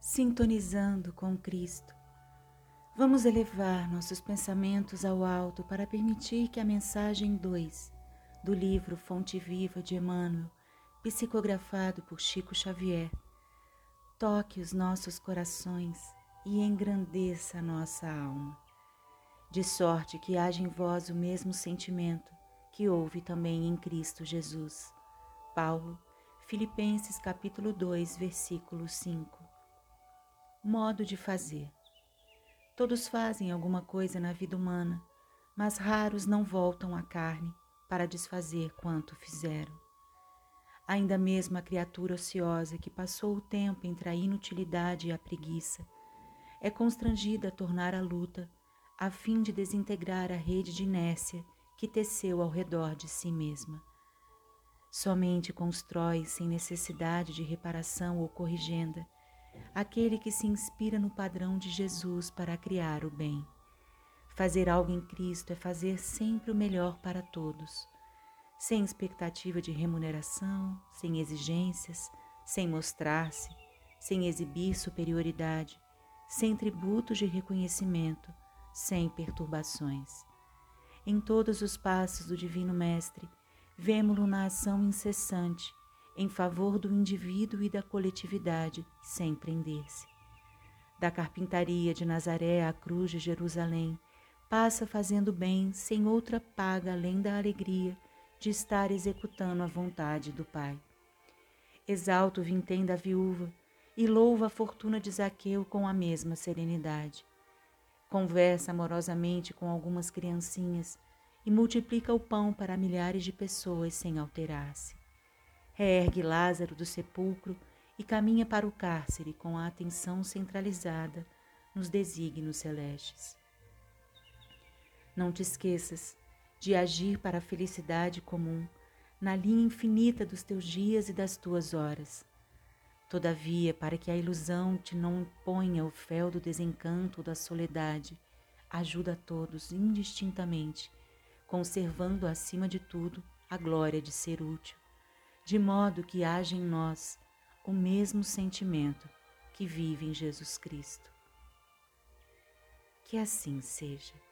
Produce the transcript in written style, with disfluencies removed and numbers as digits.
sintonizando com Cristo. Vamos elevar nossos pensamentos ao alto para permitir que a mensagem 2 do livro Fonte Viva de Emmanuel, psicografado por Chico Xavier, toque os nossos corações e engrandeça a nossa alma, de sorte que haja em vós o mesmo sentimento que houve também em Cristo Jesus. Paulo, Filipenses capítulo 2, versículo 5. Modo de fazer. Todos fazem alguma coisa na vida humana, mas raros não voltam à carne para desfazer quanto fizeram. Ainda mesmo a criatura ociosa que passou o tempo entre a inutilidade e a preguiça é constrangida a tornar a luta a fim de desintegrar a rede de inércia que teceu ao redor de si mesma. Somente constrói sem necessidade de reparação ou corrigenda aquele que se inspira no padrão de Jesus para criar o bem. Fazer algo em Cristo é fazer sempre o melhor para todos, sem expectativa de remuneração, sem exigências, sem mostrar-se, sem exibir superioridade, sem tributos de reconhecimento, sem perturbações. Em todos os passos do Divino Mestre, vemo-lo na ação incessante, em favor do indivíduo e da coletividade, sem prender-se. Da carpintaria de Nazaré à cruz de Jerusalém, passa fazendo bem sem outra paga além da alegria de estar executando a vontade do Pai. Exalta o vintém da viúva e louva a fortuna de Zaqueu com a mesma serenidade. Conversa amorosamente com algumas criancinhas e multiplica o pão para milhares de pessoas sem alterar-se. Reergue Lázaro do sepulcro e caminha para o cárcere com a atenção centralizada nos desígnios celestes. Não te esqueças de agir para a felicidade comum na linha infinita dos teus dias e das tuas horas. Todavia, para que a ilusão te não ponha o fel do desencanto ou da soledade, ajuda a todos indistintamente, conservando acima de tudo a glória de ser útil, de modo que haja em nós o mesmo sentimento que vive em Jesus Cristo. Que assim seja.